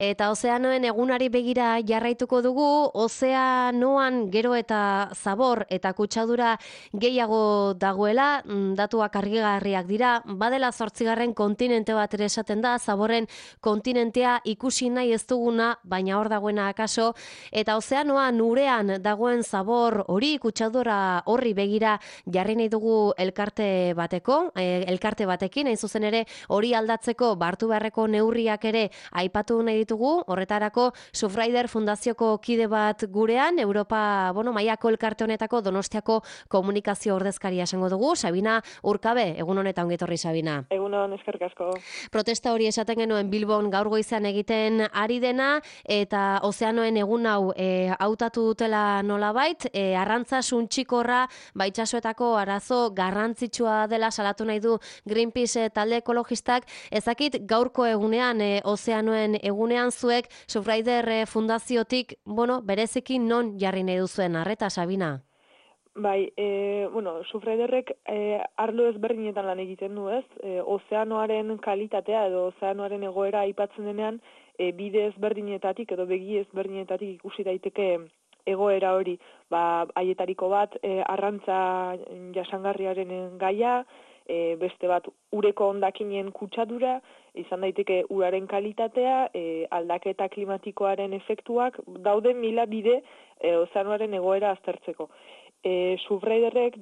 Eta ozeanoen egunari begira jarraituko dugu, ozeanoan gero eta zabor eta kutsadura gehiago dagoela, datuak argigarriak dira, badela 8. kontinente bat ere esaten da, zaborren kontinentea ikusi nahi ez duguna, baina hor dagoena akaso, eta ozeanoan urean dagoen zabor hori, kutsadura horri begira jarri nahi dugu elkarte batekin, hain zuzen ere hori aldatzeko hartu beharreko neurriak ere aipatu nahi ditugu, horretarako Surfrider Fundazioko kide bat gurean, Europa, mailako elkarte honetako Donostiako komunikazio ordezkaria esango dugu, Sabina Urkabe, egun honetan ongi etorri Sabina. Egun hon, eskerrik asko. Protesta hori esaten genuen Bilbon gaur goizean egiten ari dena, eta ozeanoen egun hau hautatu dutela nolabait, arrantza suntxikorra baitsasoetako arazo garrantzitsua dela salatu nahi du Greenpeace talde ekologistak. Ezakit gaurko egunean, ozeanoen egunean zuek, Surfrider Fundaziotik, bereziki non jarri nahi duzuen arreta, Sabina? Bai, Surfriderrek arlo ezberdinetan lan egiten du, ez? Ozeanoaren kalitatea edo ozeanoaren egoera aipatzen denean, bide ezberdinetatik edo begi ezberdinetatik ikusi daiteke egoera hori. Haietariko bat, arrantza jasangarriaren gaia, beste bat ureko hondakinen kutsadura, izan daiteke uraren kalitatea, aldaketa klimatikoaren efektuak, dauden mila bide ozeanoaren egoera aztertzeko. Surfriderrek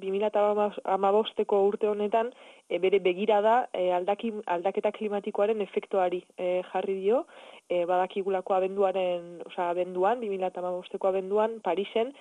2015ko urte honetan bere begirada aldaketa klimatikoaren efektuari jarri dio, badakigulako abenduan, 2015ko abenduan, Parisen,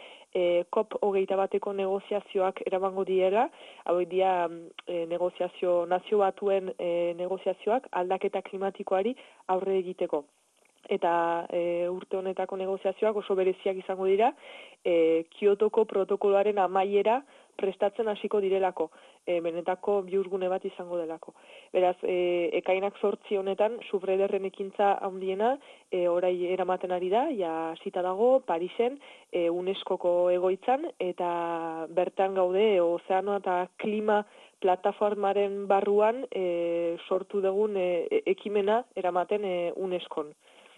COP21eko negoziazioak eramango diela, hau dia negoziazio nazio batuen negoziazioak aldaketa klimatikoari aurre egiteko. Eta urte honetako negoziazioak oso bereziak izango dira, Kiotoko protokoloaren amaiera prestatzen hasiko direlako, benetako bihurgune bat izango delako. Beraz, ekainak 8 honetan, Surfriderren ekintza handiena, orai eramaten ari da, hasita dago, Parisen, UNESCOko egoitzan, eta bertan gaude, ozeano eta klima plataformaren barruan sortu dugun ekimena eramaten UNESCOn.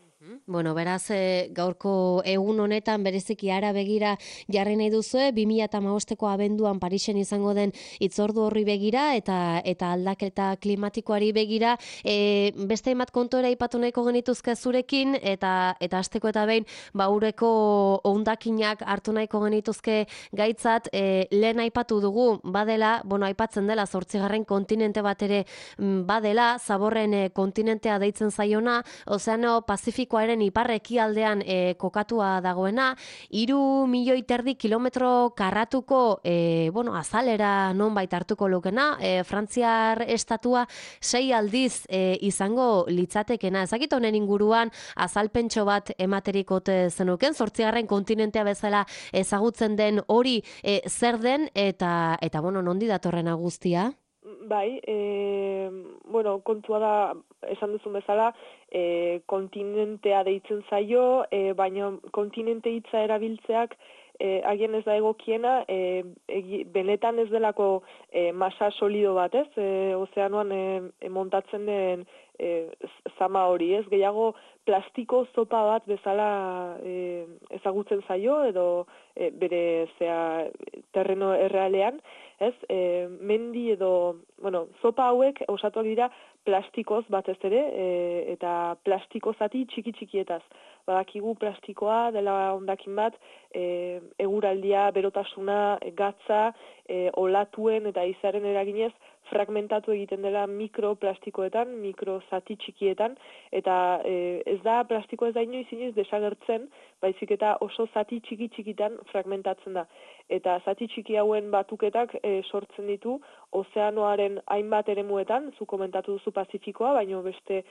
Beraz, gaurko egun honetan bereziki ara begira jarri nahi duzue, 2015ko abenduan Parisen izango den hitzordu horri begira eta aldaketa klimatikoari begira, beste hainbat kontu ere aipatu nahiko genituzke zurekin, eta hasteko eta behin ureko hondakinak hartu nahiko genituzke gaitzat, lehen aipatu dugu, badela, aipatzen dela 8. kontinente bat ere badela, zaborren kontinentea deitzen zaiona, Ozeano Pazifikoaren ipar-ekialdean kokatua dagoena, 3,5 milioi kilometro karratuko azalera nonbait hartuko lukena, Frantziar estatua 6 aldiz izango litzatekena. Ezakit honen inguruan azalpentxo bat ematerik ote zenuken, 8. kontinentea bezala ezagutzen den hori zer den, eta nondi datorrena guztia? Bai, kontua da, esan duzun bezala, kontinentea deitzen zaio, baina kontinente hitza erabiltzeak agian ez da egokiena, benetan ez delako masa solido bat, ez? Ozeanoan montatzen den zama hori, ez? Gehiago plastiko zopa bat bezala ezagutzen zaio, edo bere terreno errealean, ez? Mendi edo, zopa hauek osatuak dira plastikoz batez ere, eta plastiko zati txiki-txikietaz. Badakigu plastikoa dela hondakin bat, eguraldia, berotasuna, gatza, olatuen eta izaren eraginez fragmentatu egiten dela mikroplastikoetan, mikrozati txikietan, eta ez da plastikoa ez da inoiz desagertzen, baizik eta oso zati txiki-txikitan fragmentatzen da. Eta zati txiki hauen batuketak sortzen ditu ozeanoaren hainbat eremuetan, zu komentatu duzu Pazifikoa, baina beste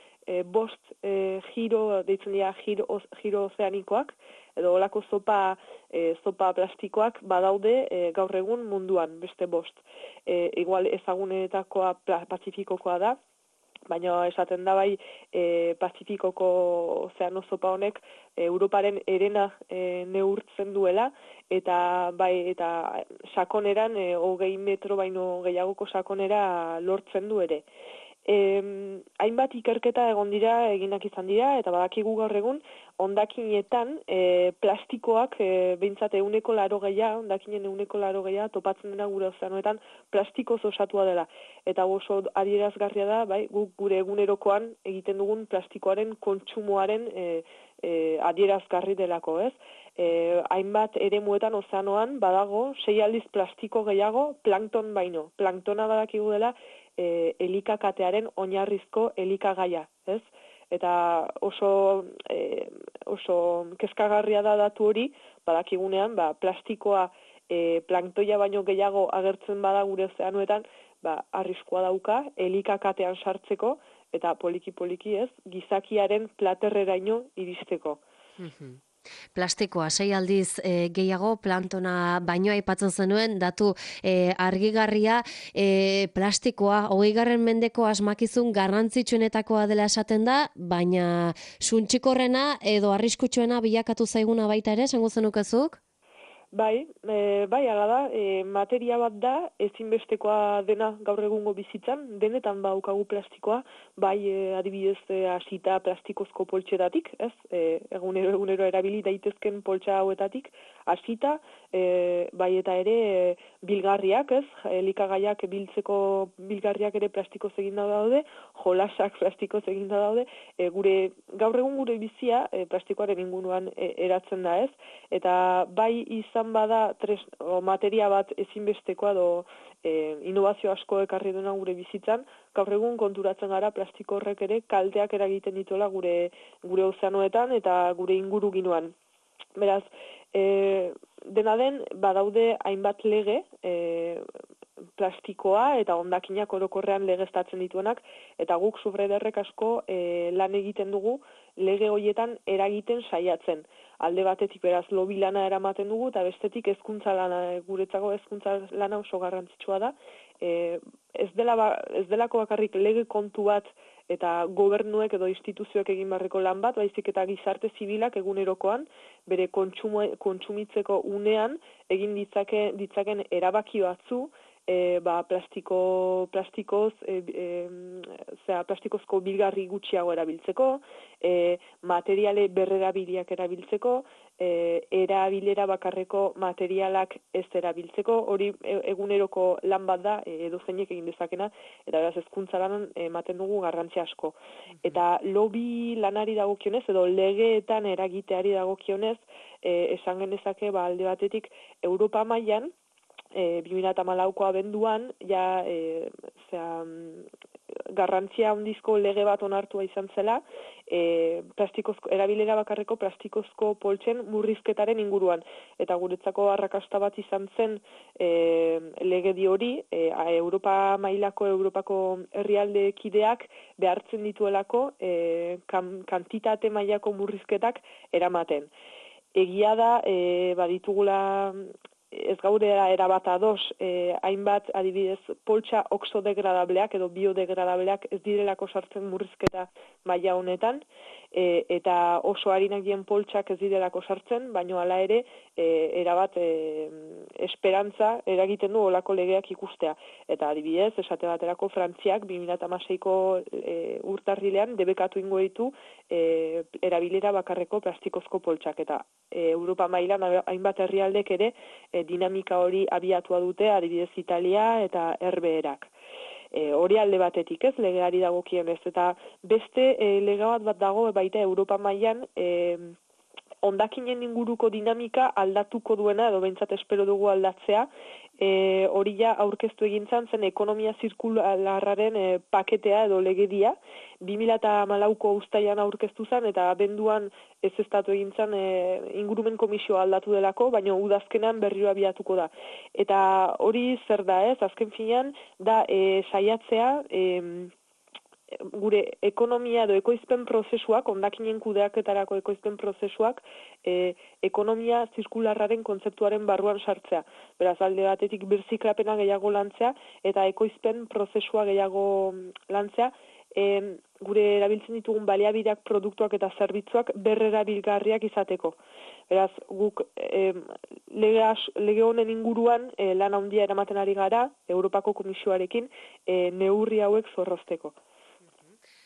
5 giro, deitzen dira giro ozeanikoak, edo olako zopa plastikoak badaude gaur egun munduan, beste 5. Igual ezagunetakoa Pazifikokoa da, baina esaten da bai Pazifikoko ozeano zopa honek Europaren herena neurtzen duela, eta sakoneran 20 metro baino gehiagoko sakonera lortzen du ere. Hainbat ikerketa egon dira, eginak izan dira, eta badakigu gaur egun, hondakinetan plastikoak, behintzat 80%, hondakinen 80% topatzen dena gure ozeanoetan plastikoz osatua dela. Eta oso adierazgarria da, bai, guk gure egunerokoan egiten dugun plastikoaren kontsumoaren adierazgarri delako, ez? Hainbat eremuetan ozeanoan badago 6 aldiz plastiko gehiago plankton baino. Planktona badakigu dela elikakatearen oinarrizko elikagaia, ez? Eta oso kezkagarria da datu hori, badakigunean, plastikoa planktoia baino gehiago agertzen bada gure ozeanoetan, arriskua dauka elikakatean sartzeko eta poliki-poliki, ez, gizakiaren platerreraino iristeko. Plastikoa 6 aldiz gehiago, plantona baino aipatzen zenuen, datu argigarria, plastikoa 20. mendeko asmakizun garrantzitsuenetakoa dela esaten da, baina suntsikorrena edo arriskutsuena bilakatu zaiguna baita ere, esango zenukezuk? Bai, hala da, materia bat da, ezinbestekoa dena gaur egungo bizitzan, denetan baukagu plastikoa, bai adibidez hasita plastikozko poltsetatik, ez? Egunero erabili daitezken poltsa hauetatik, hasita, bai eta ere bilgarriak, ez? Elikagaiak biltzeko bilgarriak ere plastikoz eginda daude, jolasak plastikoz eginda daude, gaur egun gure bizia plastikoaren inguruan eratzen da, ez? Eta bai izan bada materia bat ezinbestekoa edo innovazio asko ekarri dena gure bizitzan, gaur egun konturatzen gara plastiko horrek ere kalteak eragiten dituela gure ozeanoetan eta gure inguruginuan. Beraz, dena den, badaude hainbat lege, plastikoa eta hondakinak orokorrean legeztatzen dituenak, eta guk Subrederrek asko lan egiten dugu lege horietan eragiten saiatzen. Alde batetik beraz lobi lana eramaten dugu, eta bestetik hezkuntza lana, guretzako hezkuntza lana oso garrantzitsua da. Ez delako bakarrik lege kontu bat eta gobernuek edo instituzioek egin beharreko lan bat, baizik eta gizarte zibilak egunerokoan bere kontsumitzeko unean egin ditzaken erabaki batzu, plastikozko bilgarri gutxiago erabiltzeko, materiale berrerabiliak erabiltzeko, erabilera bakarreko materialak ez erabiltzeko, hori eguneroko lan bat da, edozeinek egin dezakena, eta beraz hezkuntza lanan ematen dugu garrantzi asko. Eta lobi lanari dagokionez, edo legeetan eragiteari dagokionez, esan genezake alde batetik Europa mailan, 2014ko abenduan, garrantzia handizko lege bat onartua izan zela, erabilera bakarreko plastikozko poltsen murrizketaren inguruan. Eta guretzako arrakasta bat izan zen legedi hori, Europa mailako, Europako herrialdekideak behartzen dituelako kantitate mailako murrizketak eramaten. Egia da, baditugula ez gaur erabat ados, hainbat adibidez poltsa oxodegradableak edo biodegradableak ez direlako sartzen murrizketa maila honetan, eta oso harinak dien poltsak ez direlako sartzen, baina hala ere erabat esperantza eragiten du olako legeak ikustea. Eta adibidez, esate baterako Frantziak 2016ko urtarrilean debekatu ingo ditu erabilera bakarreko plastikozko poltsak, eta Europa mailan hainbat herrialdek ere dinamika hori abiatua dute, adibidez Italia eta Herbeherak. Hori alde batetik, ez, legeari dagokionez, eta beste lege bat dago baita Europa mailan hondakinen inguruko dinamika aldatuko duena, edo behintzat espero dugu aldatzea, hori ja aurkeztu egintzan zen ekonomia zirkularraren paketea edo legedia, 2014ko uztailan aurkeztu zen, eta abenduan ezeztatu egintzan ingurumen komisioa aldatu delako, baina udazkenan berriro abiatuko da. Eta hori zer da, ez, azken finean, da saiatzea, gure ekonomia edo ekoizpen prozesuak, hondakinen kudeaketarako ekoizpen prozesuak, ekonomia zirkularraren kontzeptuaren barruan sartzea. Beraz, alde batetik birziklapena gehiago lantzea, eta ekoizpen prozesua gehiago lantzea, gure erabiltzen ditugun baliabideak, produktuak eta zerbitzuak berrerabilgarriak izateko. Beraz, guk lege honen inguruan lan handia eramaten ari gara, Europako Komisioarekin, neurri hauek zorrozteko.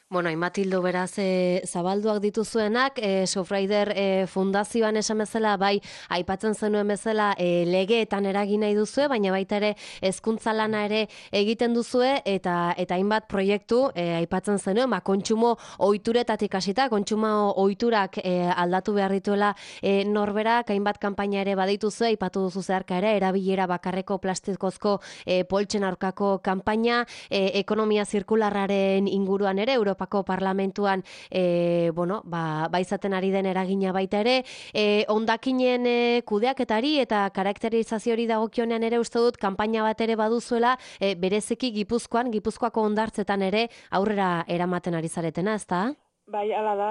Bueno, Matildo, beraz, zabalduak dituzuenak, Sofraider fundazioan esan bezala, bai, aipatzen zenuen bezala, legeetan eragin nahi duzue, baina baita ere, hezkuntza lana ere egiten duzue, eta hainbat proiektu, aipatzen zenuen, kontsumo ohituretatik hasita, kontsumo ohiturak aldatu behar dituela norberak, hainbat kanpaina ere badituzue, aipatu duzu zeharka ere, erabilera bakarreko plastikozko poltsen aurkako kanpaina, ekonomia zirkularraren inguruan ere, Europako Parlamentuan izaten ari den eragina baita ere, hondakinen kudeaketari eta karakterizazioari dagokionean ere uste dut kanpaina bat ere baduzuela, bereziki Gipuzkoako hondartzetan ere aurrera eramaten ari zaretena, ezta? Bai, hala da,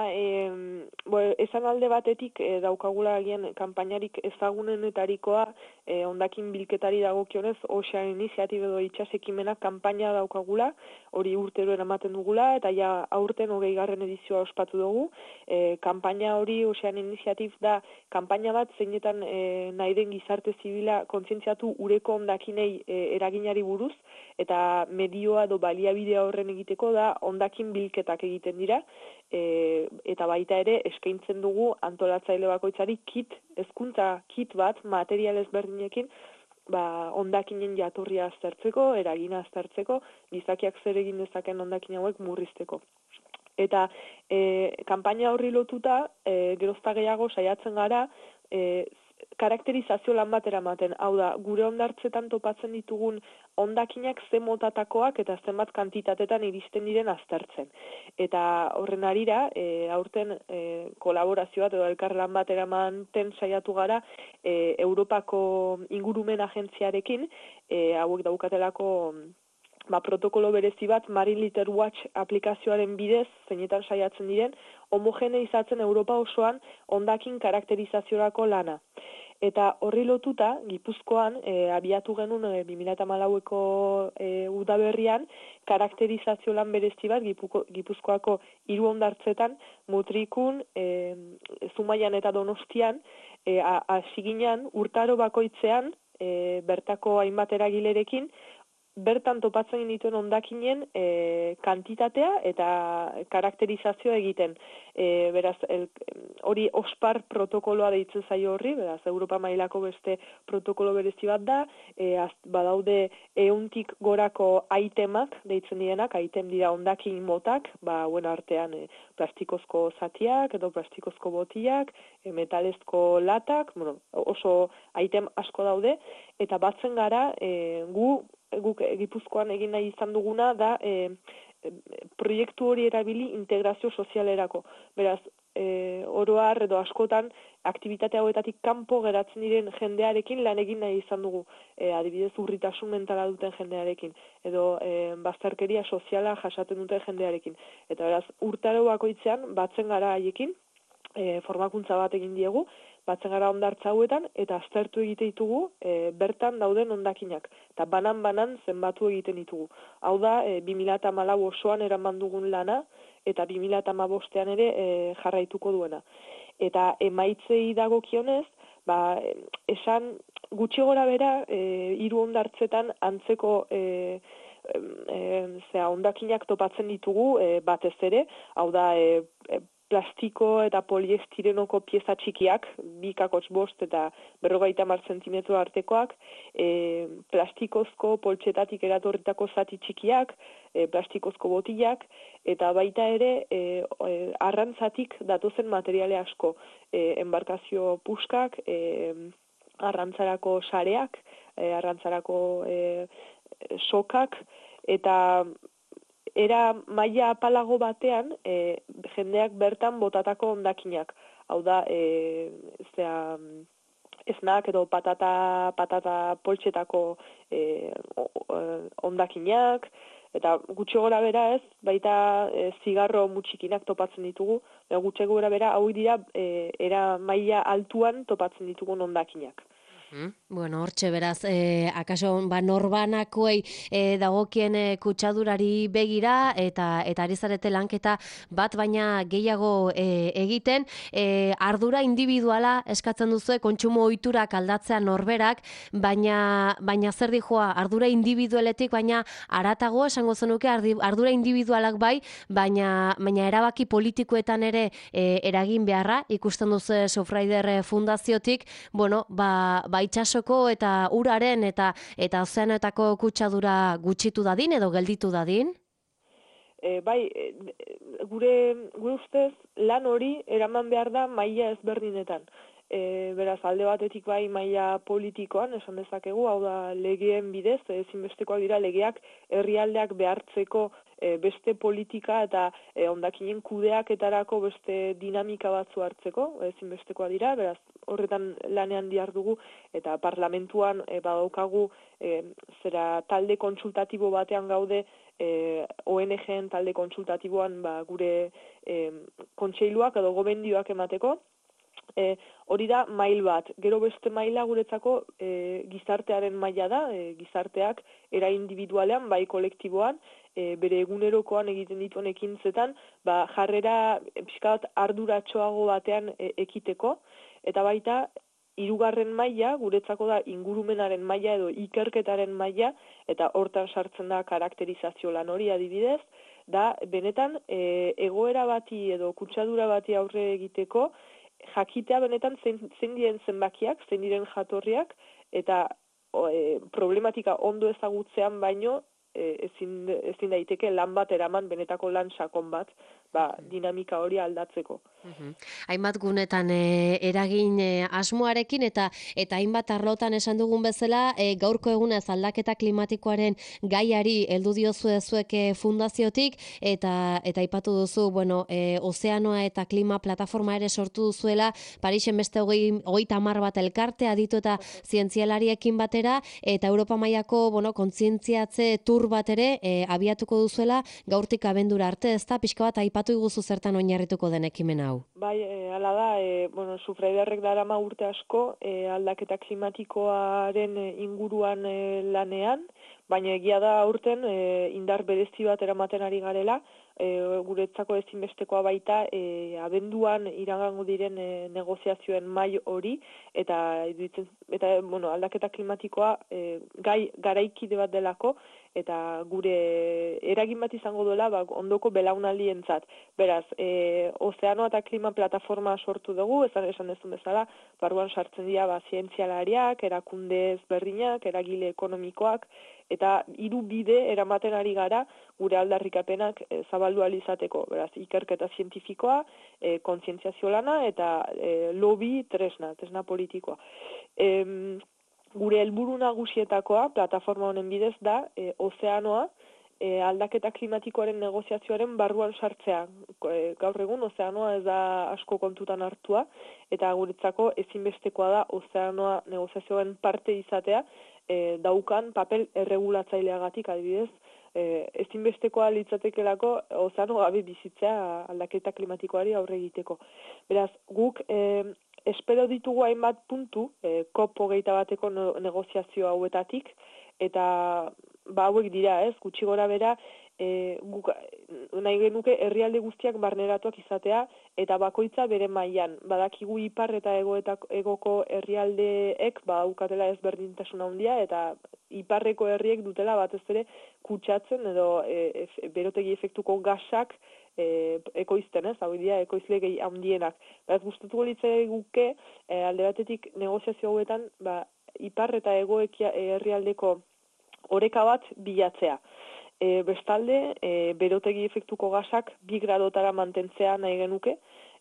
esan alde batetik daukagula agian kanpainarik ezagunenetarikoa hondakin bilketari dagokionez Ocean Initiative edo itsas ekimenak kanpaina daukagula, hori urtero eramaten dugula, eta ja aurten 20. edizioa ospatu dugu. Kanpaina hori Ocean Initiative da kanpaina bat zeinetan nahi den gizarte zibila kontzientziatu ureko hondakinei eraginari buruz, eta medioa edo baliabidea horren egiteko da hondakin bilketak egiten dira, eta baita ere eskaintzen dugu antolatzaile bakoitzari hezkuntza kit bat material ezberdinekin, hondakinen jatorria aztertzeko, eragina aztertzeko, gizakiak zer egin dezaken hondakin hauek murrizteko. Eta kanpaina horri lotuta, gerozta gehiago saiatzen gara, karakterizazio lan bat eramaten. Hau da, gure hondartzetan topatzen ditugun hondakinak ze motatakoak eta zenbat kantitatetan iristen diren aztertzen. Eta horren arira, aurten kolaborazioa edo elkarlan bat eramaten saiatu gara Europako ingurumen agentziarekin, hauek daukatelako protokolo berezi bat Marine Litter Watch aplikazioaren bidez, zeinetan saiatzen diren, homogeneizatzen Europa osoan hondakin karakterizaziorako lana. Eta horri lotuta, Gipuzkoan, abiatu genuen 2014ko udaberrian, karakterizazio lan berezi bat Gipuzkoako 3 hondartzetan, Mutrikun, Zumaian eta Donostian, hasi ginen urtaro bakoitzean, bertako hainbat eragilerekin, bertan topatzen dituen hondakinen kantitatea eta karakterizazioa egiten. Beraz, hori OSPAR protokoloa deitzen zaio horri, beraz, Europa mailako beste protokolo berezi bat da, badaude 100tik gorako aitemak deitzen direnak, aitem dira hondakin motak, artean plastikozko zatiak edo plastikozko botiak, metalezko latak, oso aitem asko daude, eta batzen gara guk Gipuzkoan egin nahi izan duguna da proiektu hori erabili integrazio sozialerako. Beraz, oro har edo askotan aktibitate hauetatik kanpo geratzen diren jendearekin lan egin nahi izan dugu. Adibidez, urritasun mentala duten jendearekin edo bazterkeria soziala jasaten duten jendearekin. Eta beraz, urtaro bakoitzean batzen gara haiekin, formakuntza bat egin diegu, batzen gara hondartza hauetan, eta aztertu egite ditugu bertan dauden hondakinak. Eta banan zenbatu egiten ditugu. Hau da, 2014 osoan eraman dugun lana, eta 2015ean ere jarraituko duena. Eta emaitzei dagokionez, esan gutxi gora bera, 3 hondartzetan antzeko hondakinak topatzen ditugu batez ere, hau da, plastiko eta poliestirenoko pieza txikiak, 2,5 eta 50 zentimetro artekoak, plastikozko poltsetatik eratorritako zati txikiak, plastikozko botilak, eta baita ere arrantzatik datozen materiale asko, enbarkazio puskak, arrantzarako sareak, arrantzarako sokak, eta era maila apalago batean jendeak bertan botatako hondakinak. Hau da, esnak edo patata poltsetako hondakinak, eta gutxi gora bera ez, baita zigarro mutxikinak topatzen ditugu, gutxi gora bera hau dira era maila altuan topatzen ditugun hondakinak. Bueno, hortxe beraz, akaso norbanakoei dagokien kutsadurari begira eta ari zarete lanketa bat baina gehiago egiten, ardura individuala eskatzen duzu kontsumo ohiturak aldatzea norberak, baina zer dijoa ardura individualetik baina haratago esango zenuke ardura individualak bai, baina erabaki politikoetan ere eragin beharra ikusten duzu Surfrider Fundaziotik, bueno, ba itsasoko eta uraren eta ozeanoetako kutsadura gutxitu dadin edo gelditu dadin? Bai, gure ustez lan hori eraman behar da maila ezberdinetan. Beraz, alde batetik bai maila politikoan, esan dezakegu, hau da legeen bidez, ezinbestekoak dira legeak herrialdeak behartzeko beste politika eta hondakinen kudeaketarako beste dinamika batzu hartzeko, ezinbestekoak dira, beraz, horretan lanean dihardugu eta parlamentuan badaukagu zera talde kontsultatibo batean gaude, ONG-en talde kontsultatiboan gure kontseiluak edo gomendioak emateko. Hori da mail bat. Gero beste maila guretzako gizartearen maila da, gizarteak era individualean, bai kolektiboan, bere egunerokoan egiten dituen ekintzetan, jarrera pixka bat arduratxoago batean ekiteko, eta baita hirugarren maila, guretzako da ingurumenaren maila edo ikerketaren maila, eta hortan sartzen da karakterizazio lan hori adibidez, da benetan egoera bati edo kutsadura bati aurre egiteko, jakitea benetan zein diren zenbakiak, zein diren jatorriak, eta problematika ondo ezagutzean baino, ezin daiteke lan bat eraman, benetako lan sakon bat, dinamika hori aldatzeko. Hainbat gunetan eragin asmoarekin eta hainbat arlotan esan dugun bezala, gaurko egunez aldaketa klimatikoaren gaiari heldu diozue zuek fundaziotik eta aipatu duzu, bueno, ozeanoa eta klima plataforma ere sortu duzuela, Parisen beste 30 bat elkarte aditu eta zientzialariekin batera, eta Europa mailako, bueno, kontzientziatze tur bat ere abiatuko duzuela gaurtik abendura arte, ezta pixka bat aipatu iguzu zertan oinarrituko den ekimen hau. Bai, hala da, Surfriderrek darama urte asko aldaketa klimatikoaren inguruan lanean, baina egia da aurten indar berezi bat eramaten ari garela, guretzako ezinbestekoa baita abenduan iragango diren negoziazioen mai hori, eta aldaketa klimatikoa gai garaikide bat delako, eta gure eragin bat izango duela ondoko belaunaldientzat. Beraz, ozeanoa eta klima plataforma sortu dugu, esan dezun bezala, barruan sartzen dira zientzialariak, erakunde ezberdinak, eragile ekonomikoak, eta 3 bide eramaten ari gara gure aldarrikapenak zabaldu ahal izateko. Beraz, ikerketa zientifikoa, kontzientziazio lana eta lobby tresna politikoa. Gure helburu nagusietakoa, plataforma honen bidez da, ozeanoa, aldaketa klimatikoaren negoziazioaren barruan sartzea. Gaur egun, ozeanoa ez da asko kontutan hartua, eta guretzako ezinbestekoa da ozeanoa negoziazioen parte izatea, daukan papel erregulatzaileagatik adibidez, ezinbestekoa litzatekelako ozeano gabe bizitzea aldaketa klimatikoari aurre egiteko. Beraz, guk espero ditugu hainbat puntu, COP21eko negoziazio hauetatik, eta hauek dira, gutxi gora bera, guk nahi genuke herrialde guztiak barneratuak izatea, eta bakoitza bere mailan. Badakigu ipar eta egoko herrialdeek daukatela ezberdintasun handia, eta iparreko herriek dutela batez ere kutsatzen edo berotegi efektuko gasak ekoizten, hau dira ekoizle gehi handienak. Beraz, gustatuko litzaiguke alde batetik negoziazio hauetan ipar eta hego herrialdeko oreka bat bilatzea. Bestalde, berotegi efektuko gasak 2 gradotara mantentzea nahi genuke,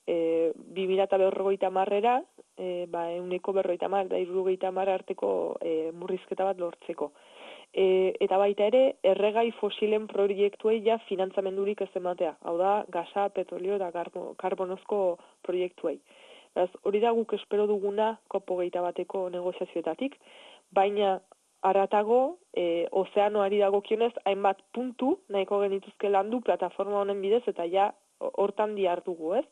2050era, 150 eta 70 arteko murrizketa bat lortzeko. Eta baita ere, erregai fosilen proiektuei finantzamendurik ez ematea, hau da, gasa, petrolio eta karbonozko proiektuei. Hori da guk espero duguna COP21eko negoziazioetatik, baina haratago, ozeanoari dagokionez, hainbat puntu nahiko genituzke landu plataforma honen bidez, eta hortan dihardugu, ez?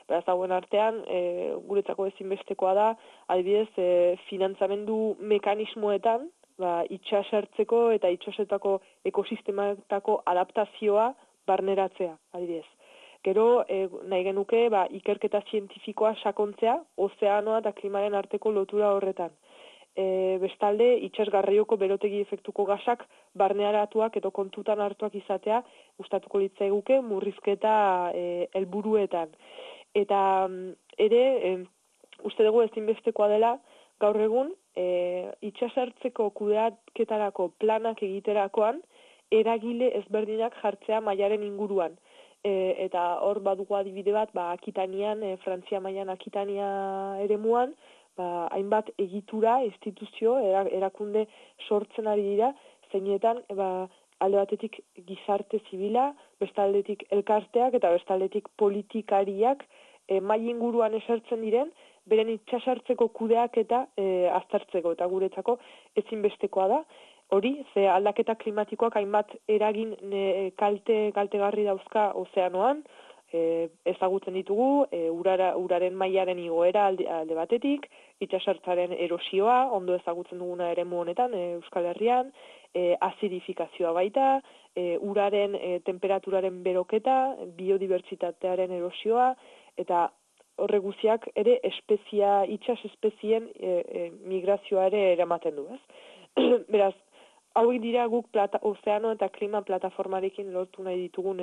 Beraz, hauen artean, guretzako ezinbestekoa da, adibidez, finantzamendu mekanismoetan, itxasertzeko eta itxasetako ekosistematako adaptazioa barneratzea, adibidez. Gero, nahi genuke, ikerketa zientifikoa sakontzea, ozeanoa eta klimaren arteko lotura horretan. Bestalde, itsasgarraioko berotegi efektuko gasak barnearatuak edo kontutan hartuak izatea gustatuko litzaiguke murrizketa helburuetan. Eta ere, uste dugu ezinbestekoa dela, gaur egun, itxasartzeko kudeaketarako planak egiterakoan, eragile ezberdinak jartzea mailaren inguruan. Eta hor badugu adibide bat, Akitanian, Frantzia mailan Akitania eremuan, hainbat egitura, instituzio, erakunde sortzen ari dira, zeinetan, alde batetik gizarte zibila, bestaldetik elkarteak eta bestaldetik politikariak maila inguruan esertzen diren, beren itxasartzeko kudeaketa aztertzeko eta guretzako ezinbestekoa da. Hori, ze aldaketa klimatikoak hainbat eragin kaltegarri dauzka ozeanoan, ezagutzen ditugu, uraren mailaren igoera alde batetik, itsasartzaren erosioa, ondo ezagutzen duguna eremu honetan, Euskal Herrian, azidifikazioa baita, uraren temperaturaren beroketa, biodibertsitatearen erosioa, eta horre guztiak ere itsas espezien migrazioa ere eramaten du, ez? Beraz, hauek dira guk ozeano eta klima plataformarekin lortu nahi ditugun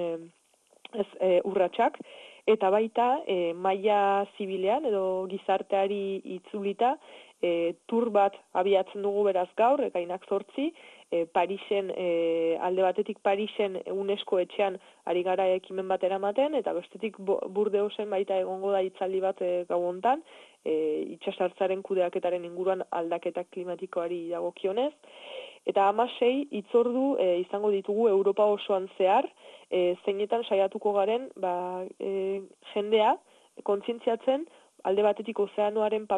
urratsak, eta baita maila zibilean edo gizarteari itzulita tur bat abiatzen dugu beraz gaur, ekainak 8, Parisen, alde batetik Parisen UNESCO etxean ari gara ekimen bat eramaten, eta bestetik Burdeosen baita egongo da hitzaldi bat gau hontan, itsasartzaren kudeaketaren inguruan aldaketa klimatikoari dagokionez. Eta 16 hitzordu izango ditugu Europa osoan zehar, zeinetan saiatuko garen jendea kontzientziatzen alde batetik ozeanoaren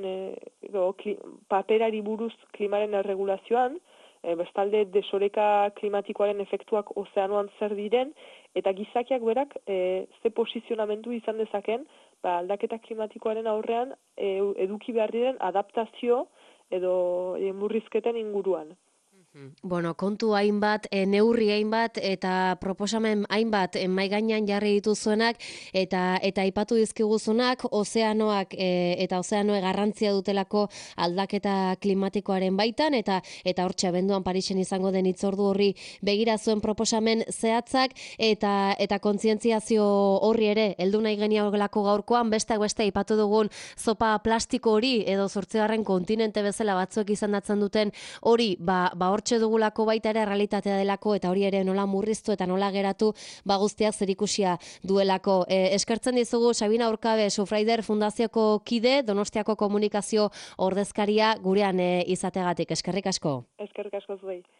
paperari buruz klimaren erregulazioan, bestalde desoreka klimatikoaren efektuak ozeanoan zer diren, eta gizakiak berak ze posizionamendu izan dezaken aldaketa klimatikoaren aurrean eduki behar diren adaptazio edo murrizketen inguruan. Bueno, kontu hainbat, neurri hainbat eta proposamen hainbat mahai gainean jarri dituzuenak eta aipatu dizkiguzunak ozeanoak eta ozeanoe garrantzia dutelako aldaketa klimatikoaren baitan eta hortxe abenduan Parisen izango den hitzordu horri begira zuen proposamen zehatzak eta kontzientziazio horri ere heldu nahi geniolako gaurkoan beste aipatu dugun zopa plastiko hori edo 8. kontinente bezala batzuek izendatzen duten hori hortxe dugulako baita ere realitatea delako eta hori ere nola murriztu eta nola geratu guztiak zerikusia duelako. Eskertzen dizugu Sabina Urkabe, Surfrider Fundazioko kide, Donostiako komunikazio ordezkaria gurean izategatik. Eskerrik asko. Eskerrik asko zuei.